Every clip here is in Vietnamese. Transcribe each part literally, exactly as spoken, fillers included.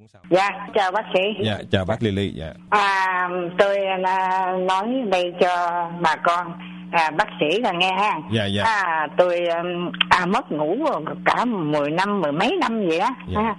sao? Dạ, chào bác sĩ. Dạ, chào bác Lily. Dạ. À, tôi là nói đây cho bà con à, bác sĩ là nghe ha. Dạ, dạ. À, tôi à mất ngủ cả mười năm, mười mấy năm vậy đó. Dạ. À,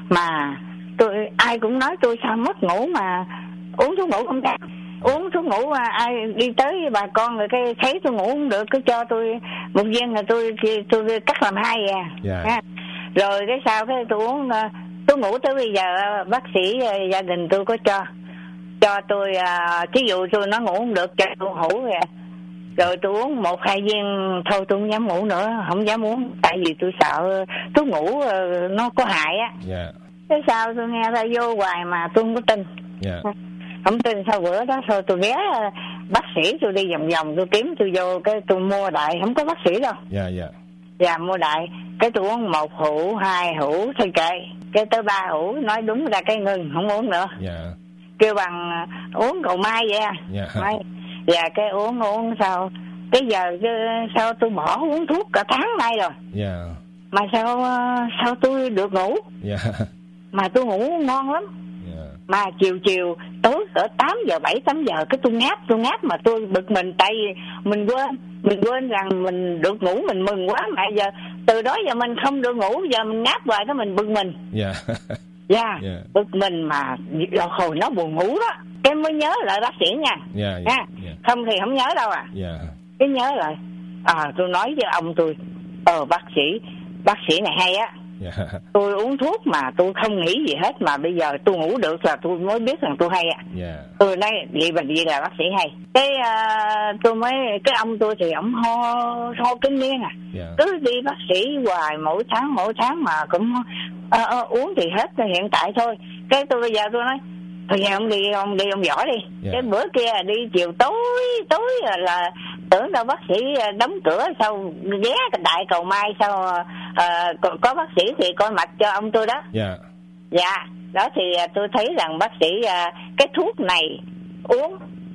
mà tôi ai cũng nói tôi sao mất ngủ mà uống thuốc ngủ không ra. Uống thuốc ngủ ai đi tới với bà con rồi cái thấy tôi ngủ không được cứ cho tôi một viên là tôi tôi cắt làm hai vậy. Dạ. À, rồi cái sau cái tôi uống tôi ngủ tới bây giờ bác sĩ gia đình tôi có cho cho tôi à, ví dụ tôi nó ngủ không được cho tôi ngủ rồi rồi tôi uống một hai viên thôi tôi không dám ngủ nữa, không dám uống tại vì tôi sợ thuốc ngủ nó có hại á. Dạ. Cái sau tôi nghe ra vô hoài mà tôi không có tin. Dạ. Không tin sau bữa đó thôi tôi ghé bác sĩ tôi đi vòng vòng tôi kiếm tôi vô cái tôi mua đại không có bác sĩ đâu. Dạ, dạ. Dạ mua đại cái tôi uống một hũ hai hũ thôi kệ cái tới ba hũ nói đúng ra cái ngừng không uống nữa. Dạ. Kêu bằng uống cầu mai vậy à. Dạ. Mai dạ cái uống uống sao cái giờ sao tôi bỏ uống thuốc cả tháng nay rồi. Dạ. Mà sao sao tôi được ngủ. Dạ. Mà tôi ngủ ngon lắm. Dạ. Mà chiều chiều tối cỡ tám giờ bảy tám giờ cái tôi ngáp tôi ngáp mà tôi bực mình tại vì mình quên mình quên rằng mình được ngủ mình mừng quá mà giờ từ đó giờ mình không được ngủ giờ mình ngáp hoài đó mình bực mình. Dạ. Dạ. Dạ. Bực mình mà hồi nó buồn ngủ đó cái mới nhớ lại bác sĩ nha. Dạ. Dạ. Dạ. Dạ. Không thì không nhớ đâu à. Dạ. Cái nhớ lại à tôi nói với ông tôi ờ bác sĩ bác sĩ này hay á. Dạ. Tôi uống thuốc mà tôi không nghĩ gì hết mà bây giờ tôi ngủ được là tôi mới biết rằng tôi hay ạ. Dạ. Tôi nói vậy bệnh gì là bác sĩ hay. Cái uh, tôi mới cái ông tôi thì ổng ho ho kinh niên à. Dạ. Cứ đi bác sĩ hoài mỗi tháng mỗi tháng mà cũng uh, uh, uống thì hết hiện tại thôi. Cái tôi bây giờ tôi nói thôi giờ ông đi ông đi ông giỏi đi. Yeah. Cái bữa kia đi chiều tối tối là tưởng đâu bác sĩ đóng cửa sau ghé cái đại cầu mai sau uh, có, có bác sĩ thì coi mạch cho ông tôi đó. Dạ. Dạ đó thì tôi thấy rằng bác sĩ uh, cái thuốc này uống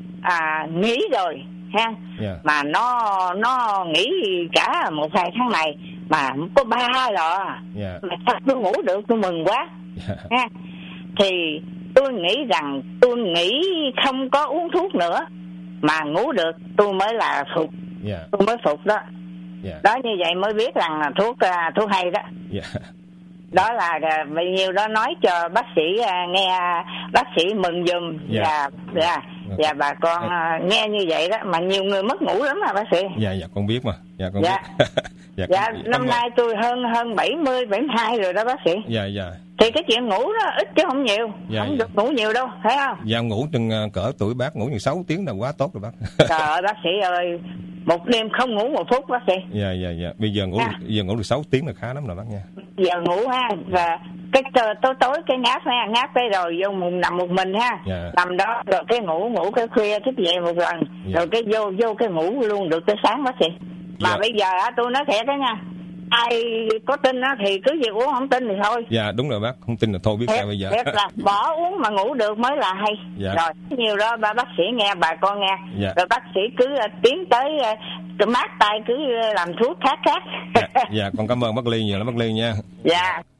à, nghỉ rồi ha. Yeah. Mà nó nó nghỉ cả một vài tháng này mà có ba lọ. Yeah. Mà sao tôi ngủ được tôi mừng quá. Yeah. Ha. Thì tôi nghĩ rằng tôi nghĩ không có uống thuốc nữa mà ngủ được tôi mới là phục. Yeah. Tôi mới phục đó. Yeah. Đó như vậy mới biết rằng là thuốc uh, thuốc hay đó. Yeah. Đó là uh, bao nhiêu đó nói cho bác sĩ uh, nghe bác sĩ mừng giùm. Yeah. Và và và bà con uh, nghe như vậy đó mà nhiều người mất ngủ lắm mà bác sĩ. Dạ dạ con biết mà. Dạ con dạ. biết. dạ, dạ năm nay tôi hơn hơn bảy mươi, bảy mươi hai rồi đó bác sĩ. Dạ dạ. Thì cái chuyện ngủ đó ít chứ không nhiều. Dạ, không dạ. được ngủ nhiều đâu, thấy không? Dạ ngủ chừng cỡ tuổi bác ngủ chừng sáu tiếng là quá tốt rồi bác. Trời ơi bác sĩ ơi, một đêm không ngủ một phút bác sĩ. Dạ dạ dạ. Bây giờ ngủ à. giờ ngủ được sáu tiếng là khá lắm rồi bác nha. Giờ ngủ ha và cái tối tối cái ngáp ha, ngáp cái rồi vô một, nằm một mình ha. Dạ. Nằm đó rồi cái ngủ ngủ cái khuya thức dậy một lần. Dạ. Rồi cái vô vô cái ngủ luôn được tới sáng bác sĩ. Mà dạ. Bây giờ á tôi nói thiệt đó nha. Ai có tin á thì cứ việc uống, không tin thì thôi. Dạ đúng rồi bác, không tin là thôi biết thiệt, sao bây giờ. Thiệt là bỏ uống mà ngủ được mới là hay. Dạ. Rồi nhiều đó ba bác sĩ nghe, bà con nghe. Dạ. Rồi bác sĩ cứ uh, tiến tới uh, mát tay cứ uh, làm thuốc khác khác. Dạ, dạ con cảm ơn bác Ly nhiều lắm bác Ly nha. Dạ.